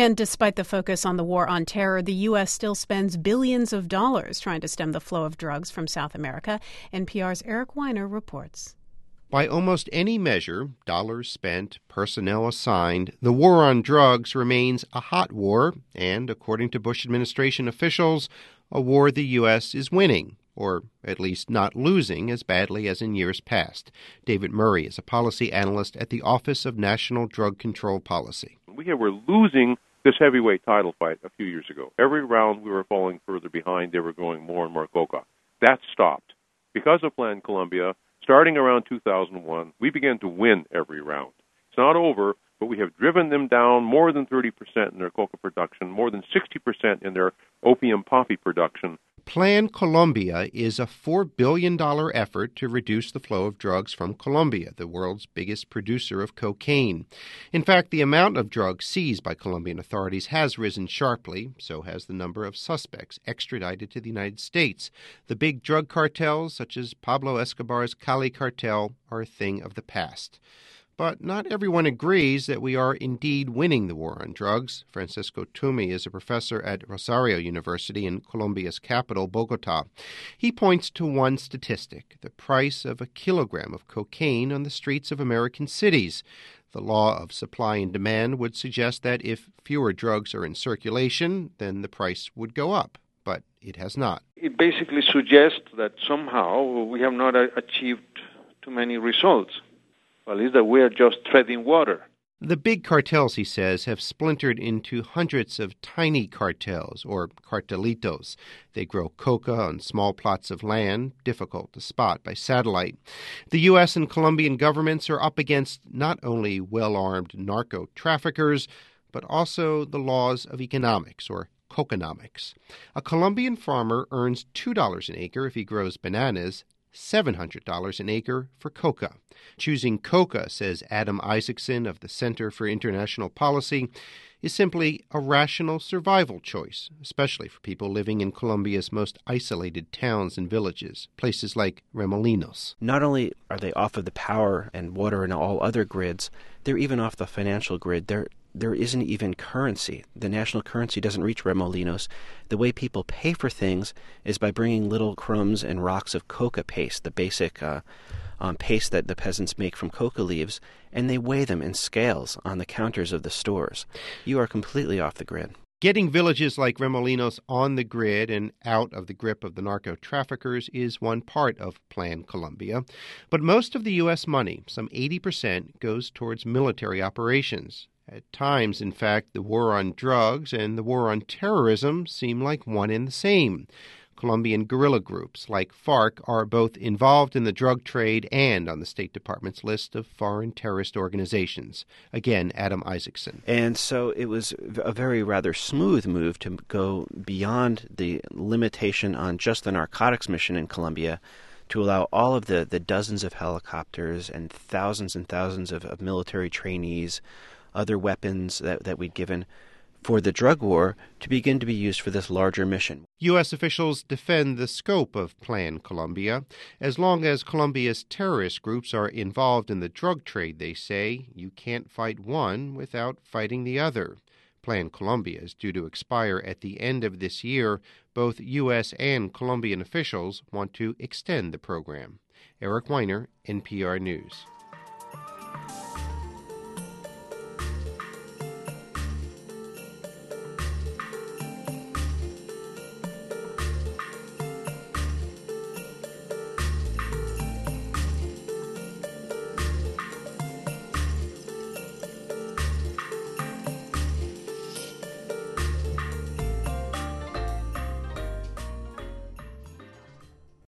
And despite the focus on the war on terror, the U.S. still spends billions of dollars trying to stem the flow of drugs from South America. NPR's Eric Weiner reports. By almost any measure, dollars spent, personnel assigned, the war on drugs remains a hot war, and according to Bush administration officials, a war the U.S. is winning, or at least not losing as badly as in years past. David Murray is a policy analyst at the Office of National Drug Control Policy. We were losing this heavyweight title fight a few years ago. Every round we were falling further behind. They were going more and more coca. That stopped. Because of Plan Colombia, starting around 2001, we began to win every round. It's not over, but we have driven them down more than 30% in their coca production, more than 60% in their opium poppy production. Plan Colombia is a $4 billion effort to reduce the flow of drugs from Colombia, the world's biggest producer of cocaine. In fact, the amount of drugs seized by Colombian authorities has risen sharply, so has the number of suspects extradited to the United States. The big drug cartels, such as Pablo Escobar's Cali cartel, are a thing of the past. But not everyone agrees that we are indeed winning the war on drugs. Francisco Tumi is a professor at Rosario University in Colombia's capital, Bogota. He points to one statistic, the price of a kilogram of cocaine on the streets of American cities. The law of supply and demand would suggest that if fewer drugs are in circulation, then the price would go up. But it has not. It basically suggests that somehow we have not achieved too many results. Well, is that we are just treading water. The big cartels, he says, have splintered into hundreds of tiny cartels, or cartelitos. They grow coca on small plots of land, difficult to spot by satellite. The U.S. and Colombian governments are up against not only well-armed narco-traffickers, but also the laws of economics, or coconomics. A Colombian farmer earns $2 an acre if he grows bananas, $700 an acre for coca. Choosing coca, says Adam Isaacson of the Center for International Policy, is simply a rational survival choice, especially for people living in Colombia's most isolated towns and villages, places like Remolinos. Not only are they off of the power and water and all other grids, they're even off the financial grid. There isn't even currency. The national currency doesn't reach Remolinos. The way people pay for things is by bringing little crumbs and rocks of coca paste, the basic paste that the peasants make from coca leaves, and they weigh them in scales on the counters of the stores. You are completely off the grid. Getting villages like Remolinos on the grid and out of the grip of the narco-traffickers is one part of Plan Colombia. But most of the U.S. money, some 80%, goes towards military operations. At times, in fact, the war on drugs and the war on terrorism seem like one and the same. Colombian guerrilla groups like FARC are both involved in the drug trade and on the State Department's list of foreign terrorist organizations. Again, Adam Isaacson. And so it was a very rather smooth move to go beyond the limitation on just the narcotics mission in Colombia to allow all of the dozens of helicopters and thousands of military trainees, other weapons that we'd given for the drug war to begin to be used for this larger mission. U.S. officials defend the scope of Plan Colombia. As long as Colombia's terrorist groups are involved in the drug trade, they say, you can't fight one without fighting the other. Plan Colombia is due to expire at the end of this year. Both U.S. and Colombian officials want to extend the program. Eric Weiner, NPR News.